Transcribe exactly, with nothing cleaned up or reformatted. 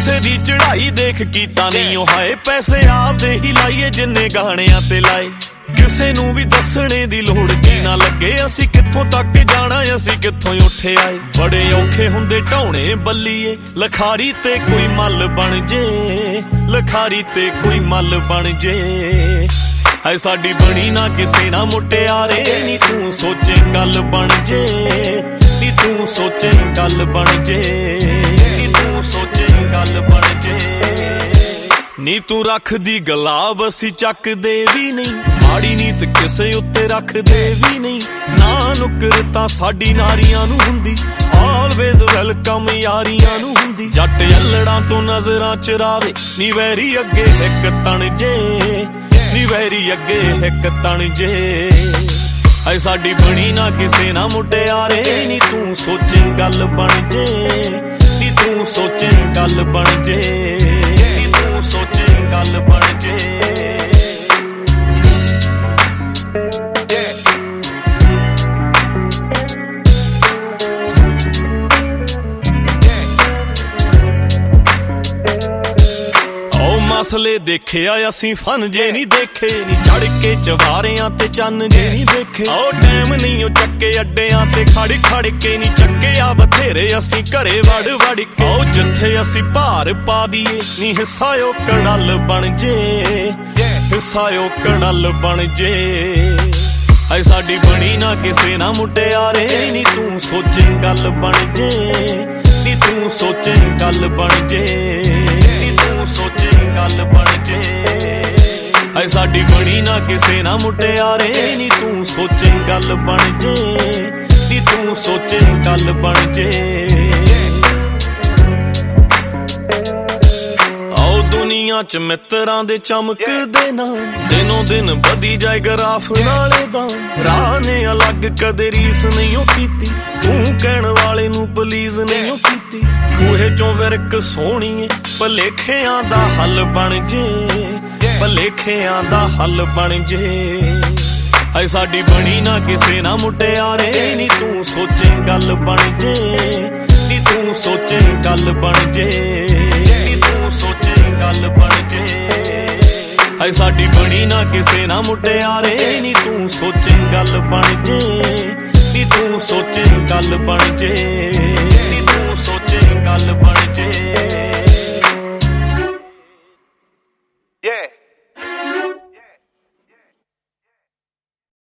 किसे दी चढ़ाई देख कीता नहीं ओ हाए पैसे आपदे ही लाइए जिन्ने गाणियां ते लाए किसे नू भी दसणे दी लोड़ की ना लगे असी कित्थों तक जाना असी कित्थों उठे आए बड़े औखे हुंदे ढाउणे बल्लीए लखारी ते कोई मल बन जे लखारी ते कोई मल बन जे है साडी बनी ना किसे ना मुटियारे नी तू सोचे गल बन जे नी तू सोचे गल बन जे नी तू सोचे गल बन जे नी तू रख दी गलाब असी चक दे भी नहीं माड़ी नीत किसे उत्ते रख दे भी नहीं ना नुकरता साडी नारियां नू हुंदी ऑलवेज वेलकम यारियां नू हुंदी जट अल्लड़ां तो नजरां चरावे नी वैरी अगे हिक तन जे नी वैरी अगे हिक तन जे ऐ साडी बनी ना किसे ना मुटियारे नी तू सोचे गल बन जे नी तू सोचे गल बन जे नी तू सोचे गल बन जे मसले देखे असी फन जे नहीं देखे नी चढ़ के चवारियां ते चन्न जे नहीं देखे ओ टैम नहीं ओ चक्के अड्डियां ते खड़ खड़ के नी चक्के आ बथेरे असी घरे वड़ वड़ के ओ जिथे असी भार पा दिए नी हिस्सा ओ कड़ल बन जे हिस्सा ओ कड़ल बन जे ऐ साडी बनी ना किसे ना मुटियारे नी तू सोचे गल बन जे नी तू सोचे गल बन जे नी तू सोचे गल बन जे ऐ साडी बनी ना किसे ना मुटियारे नी तू सोचे गल बन जे नी तू सोचे गल बन जे आओ दुनिया च मित्रां दे चमकदे ना दिनों दिन बधी जाए ग्राफ नाले दा राह ने अलग कदे रीस नहीं कीती तू कहण वाले नू प्लीज नहीं कीती खूहे चों विरक सोहणीए भलेखियां दा हल बन जे भलेखियां दा हल बन जे ऐ साडी बनी ना किसे ना मुटियारे नी तू सोचे गल बन जे नी तू सोचे गल बन जे नी तू सोचे गल बन जे ऐ साडी बनी ना किसे ना मुटियारे नी तू सोचे गल बन जे नी तू सोचे गल बन जे नी तू सोचे गल बन